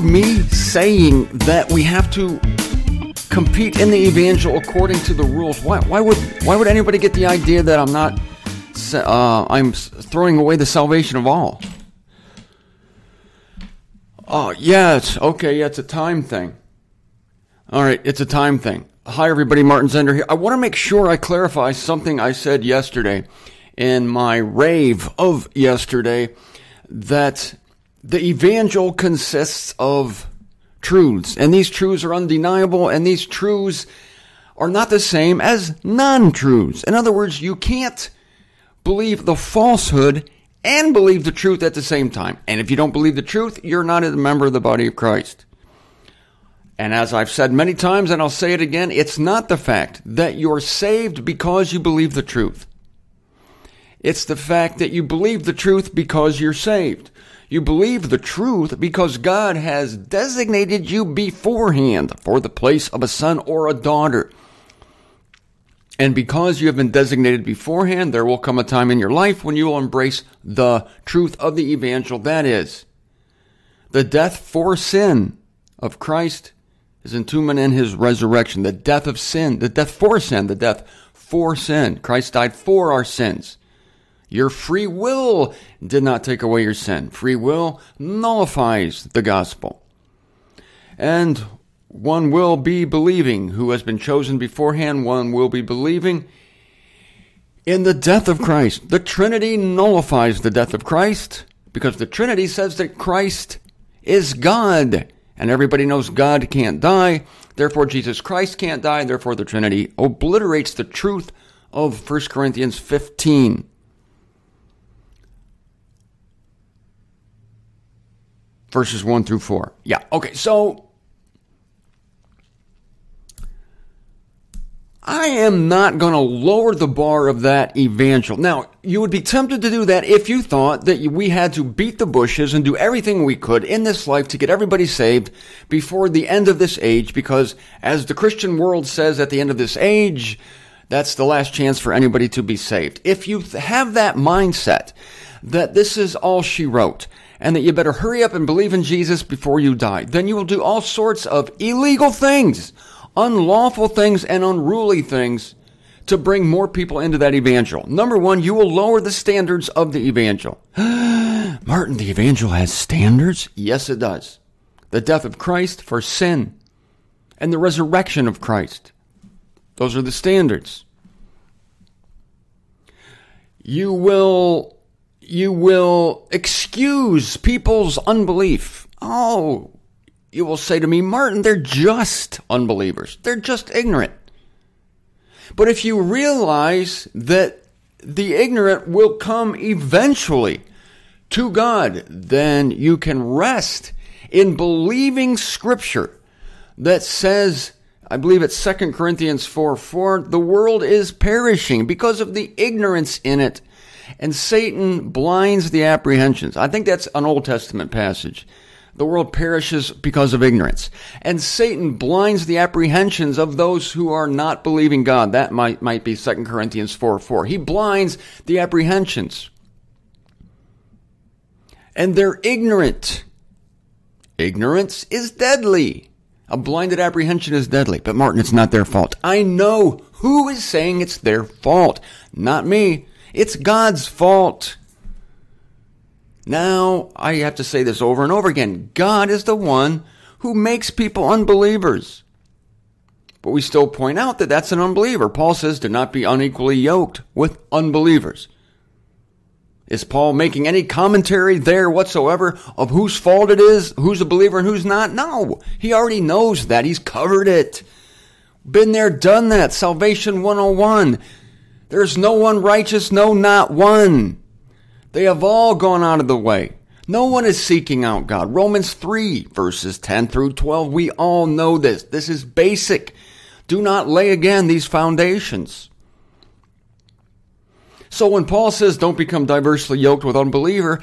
me saying that we have to compete in the evangel according to the rules. Why would anybody get the idea that I'm throwing away the salvation of all? Oh, yeah, it's a time thing. All right, it's a time thing. Hi, everybody, Martin Zender here. I want to make sure I clarify something I said yesterday in my rave of yesterday, that the evangel consists of truths, and these truths are undeniable, and these truths are not the same as non-truths. In other words, you can't believe the falsehood and believe the truth at the same time. And if you don't believe the truth, you're not a member of the body of Christ. And as I've said many times, and I'll say it again, it's not the fact that you're saved because you believe the truth. It's the fact that you believe the truth because you're saved. You believe the truth because God has designated you beforehand for the place of a son or a daughter. And because you have been designated beforehand, there will come a time in your life when you will embrace the truth of the evangel. That is, the death for sin of Christ, his entombment and his resurrection. The death of sin, the death for sin, the death for sin. Christ died for our sins. Your free will did not take away your sin. Free will nullifies the gospel. And one will be believing, who has been chosen beforehand, one will be believing in the death of Christ. The Trinity nullifies the death of Christ because the Trinity says that Christ is God. And everybody knows God can't die. Therefore, Jesus Christ can't die. Therefore, the Trinity obliterates the truth of 1 Corinthians 15. Verses 1 through 4. Yeah, okay, so I am not going to lower the bar of that evangel. Now, you would be tempted to do that if you thought that we had to beat the bushes and do everything we could in this life to get everybody saved before the end of this age, because as the Christian world says, at the end of this age, that's the last chance for anybody to be saved. If you have that mindset that this is all she wrote, and that you better hurry up and believe in Jesus before you die, then you will do all sorts of illegal things, unlawful things, and unruly things to bring more people into that evangel. Number one, you will lower the standards of the evangel. Martin, the evangel has standards? Yes, it does. The death of Christ for sin and the resurrection of Christ. Those are the standards. You will excuse people's unbelief. Oh, you will say to me, Martin, they're just unbelievers. They're just ignorant. But if you realize that the ignorant will come eventually to God, then you can rest in believing Scripture that says, I believe it's 2 Corinthians 4:4, the world is perishing because of the ignorance in it. And Satan blinds the apprehensions. I think that's an Old Testament passage. The world perishes because of ignorance. And Satan blinds the apprehensions of those who are not believing God. That might be 2 Corinthians 4:4. He blinds the apprehensions. And they're ignorant. Ignorance is deadly. A blinded apprehension is deadly. But Martin, it's not their fault. I know who is saying it's their fault. Not me. It's God's fault. Now, I have to say this over and over again. God is the one who makes people unbelievers. But we still point out that that's an unbeliever. Paul says, do not be unequally yoked with unbelievers. Is Paul making any commentary there whatsoever of whose fault it is, who's a believer and who's not? No, he already knows that. He's covered it. Been there, done that. Salvation 101. There's no one righteous, no, not one. They have all gone out of the way. No one is seeking out God. Romans 3, verses 10 through 12. We all know this. This is basic. Do not lay again these foundations. So when Paul says don't become diversely yoked with unbelievers,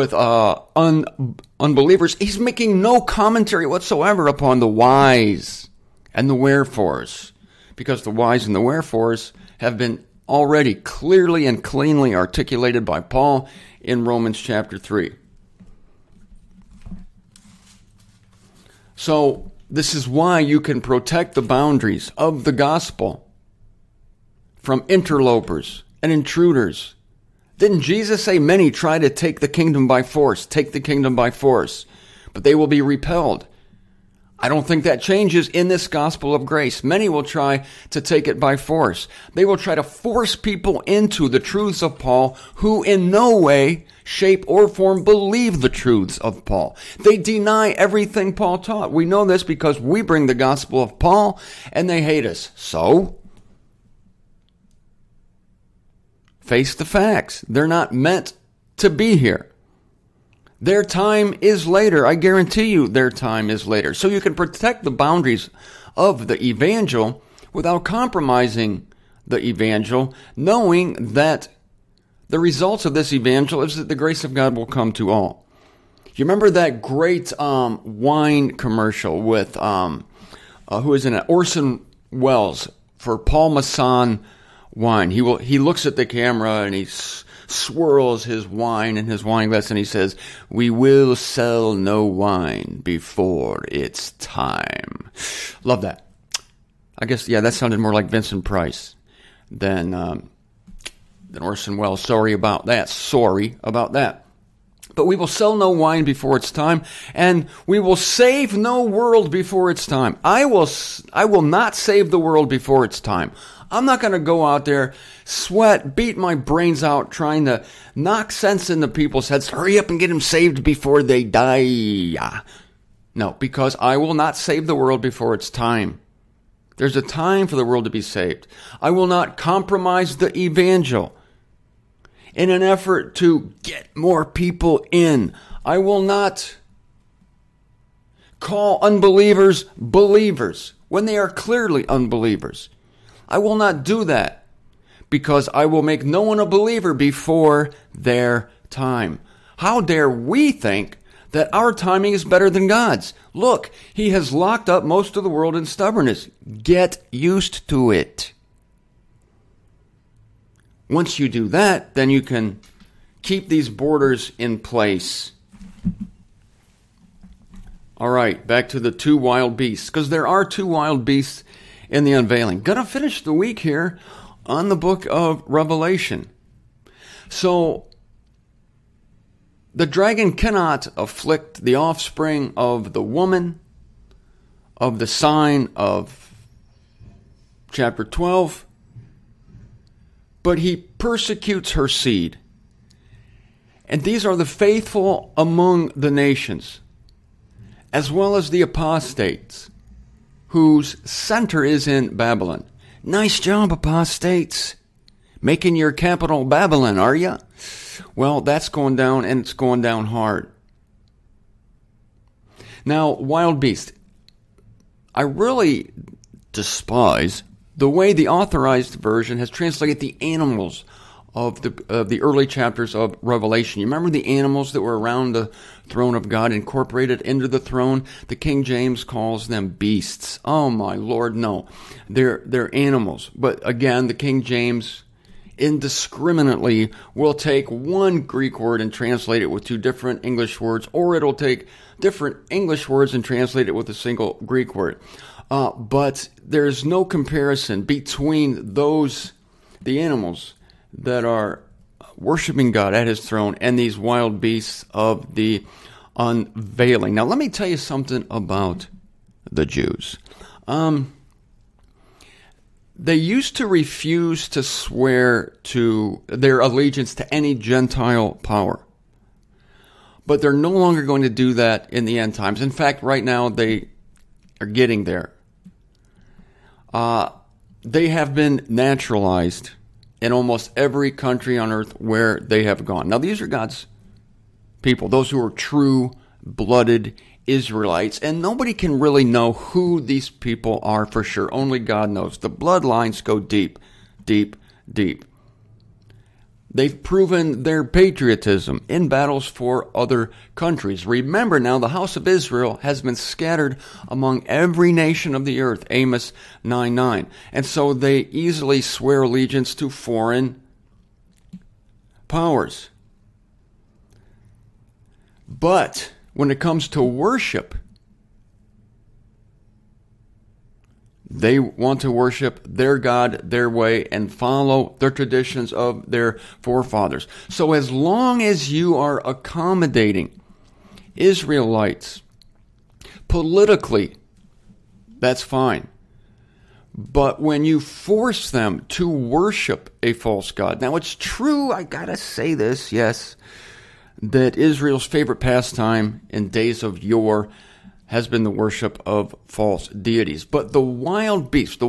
he's making no commentary whatsoever upon the whys and the wherefores, because the whys and the wherefores have been already clearly and cleanly articulated by Paul in Romans chapter 3. So this is why you can protect the boundaries of the gospel from interlopers and intruders. Didn't Jesus say many try to take the kingdom by force, but they will be repelled? I don't think that changes in this gospel of grace. Many will try to take it by force. They will try to force people into the truths of Paul who in no way, shape, or form believe the truths of Paul. They deny everything Paul taught. We know this because we bring the gospel of Paul and they hate us. So, face the facts. They're not meant to be here. Their time is later. I guarantee you their time is later. So you can protect the boundaries of the evangel without compromising the evangel, knowing that the results of this evangel is that the grace of God will come to all. You remember that great wine commercial with, who is in it? Orson Welles for Paul Masson wine. He looks at the camera and he swirls his wine in his wine glass and he says, "We will sell no wine before it's time." Love that. I guess, yeah, that sounded more like Vincent Price than Orson Welles. Sorry about that. But we will sell no wine before it's time, and we will save no world before it's time. I will not save the world before it's time. I'm not going to go out there, sweat, beat my brains out, trying to knock sense into people's heads. Hurry up and get them saved before they die. No, because I will not save the world before it's time. There's a time for the world to be saved. I will not compromise the evangel in an effort to get more people in. I will not call unbelievers believers when they are clearly unbelievers. I will not do that because I will make no one a believer before their time. How dare we think that our timing is better than God's? Look, He has locked up most of the world in stubbornness. Get used to it. Once you do that, then you can keep these borders in place. All right, back to the two wild beasts, because there are two wild beasts in the unveiling. Gonna finish the week here on the book of Revelation. So, the dragon cannot afflict the offspring of the woman, of the sign of chapter 12, but he persecutes her seed. And these are the faithful among the nations, as well as the apostates, whose center is in Babylon. Nice job, apostates. Making your capital Babylon, are ya? Well, that's going down, and it's going down hard. Now, wild beast. I really despise the way the Authorized Version has translated the animals of the early chapters of Revelation. You remember the animals that were around the throne of God, incorporated into the throne? The King James calls them beasts. Oh my Lord, no. They're animals. But again, the King James indiscriminately will take one Greek word and translate it with two different English words, or it'll take different English words and translate it with a single Greek word. But there's no comparison between the animals that are worshiping God at His throne and these wild beasts of the unveiling. Now, let me tell you something about the Jews. They used to refuse to swear to their allegiance to any Gentile power. But they're no longer going to do that in the end times. In fact, right now they are getting there. They have been naturalized in almost every country on earth where they have gone. Now, these are God's people, those who are true-blooded Israelites, and nobody can really know who these people are for sure. Only God knows. The bloodlines go deep, deep, deep. They've proven their patriotism in battles for other countries. Remember now, the house of Israel has been scattered among every nation of the earth, Amos 9:9. And so they easily swear allegiance to foreign powers. But when it comes to worship, They want to worship their God, their way, and follow the traditions of their forefathers. So as long as you are accommodating Israelites politically, that's fine. But when you force them to worship a false god, now it's true, I gotta say this, yes, that Israel's favorite pastime in days of yore has been the worship of false deities. But the wild beast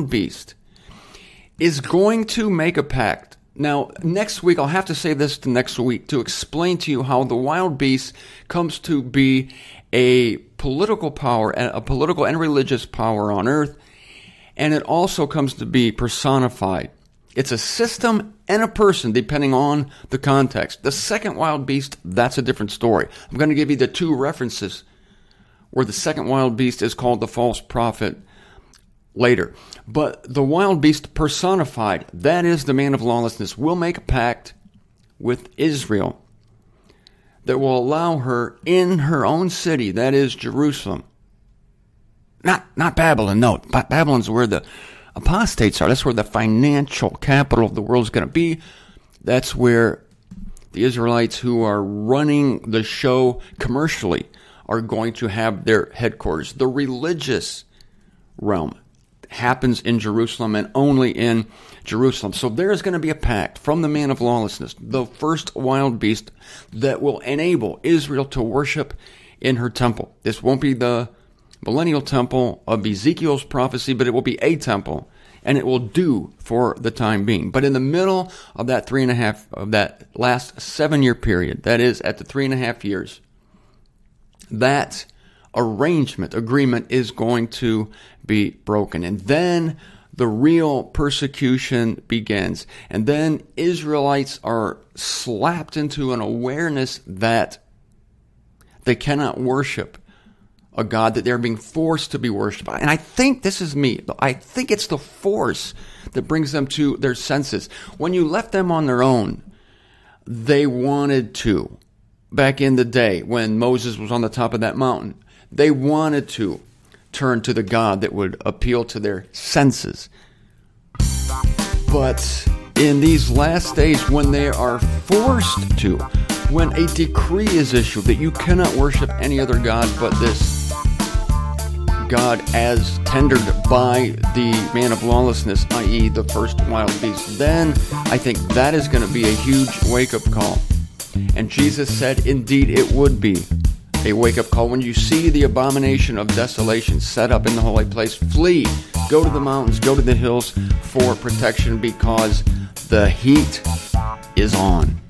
is going to make a pact. Now, next week, I'll have to say this to next week to explain to you how the wild beast comes to be a political power, a political and religious power on earth, and it also comes to be personified. It's a system and a person, depending on the context. The second wild beast, that's a different story. I'm going to give you the two references where the second wild beast is called the false prophet later. But the wild beast personified, that is the man of lawlessness, will make a pact with Israel that will allow her in her own city, that is Jerusalem. Not Babylon, no. Babylon's where the apostates are. That's where the financial capital of the world is going to be. That's where the Israelites who are running the show commercially are going to have their headquarters. The religious realm happens in Jerusalem and only in Jerusalem. So there is going to be a pact from the man of lawlessness, the first wild beast, that will enable Israel to worship in her temple. This won't be the millennial temple of Ezekiel's prophecy, but it will be a temple, and it will do for the time being. But in the middle of that that last 7-year period, that is at the 3.5 years, that agreement is going to be broken. And then the real persecution begins. And then Israelites are slapped into an awareness that they cannot worship a God that they're being forced to be worshipped by. And I think this is me. I think it's the force that brings them to their senses. When you left them on their own, they wanted to. Back in the day when Moses was on the top of that mountain, they wanted to turn to the God that would appeal to their senses. But in these last days, when they are forced to, when a decree is issued that you cannot worship any other God but this God as tendered by the man of lawlessness, i.e. the first wild beast, then I think that is going to be a huge wake-up call. And Jesus said, indeed, it would be a wake-up call. When you see the abomination of desolation set up in the holy place, flee. Go to the mountains, go to the hills for protection, because the heat is on.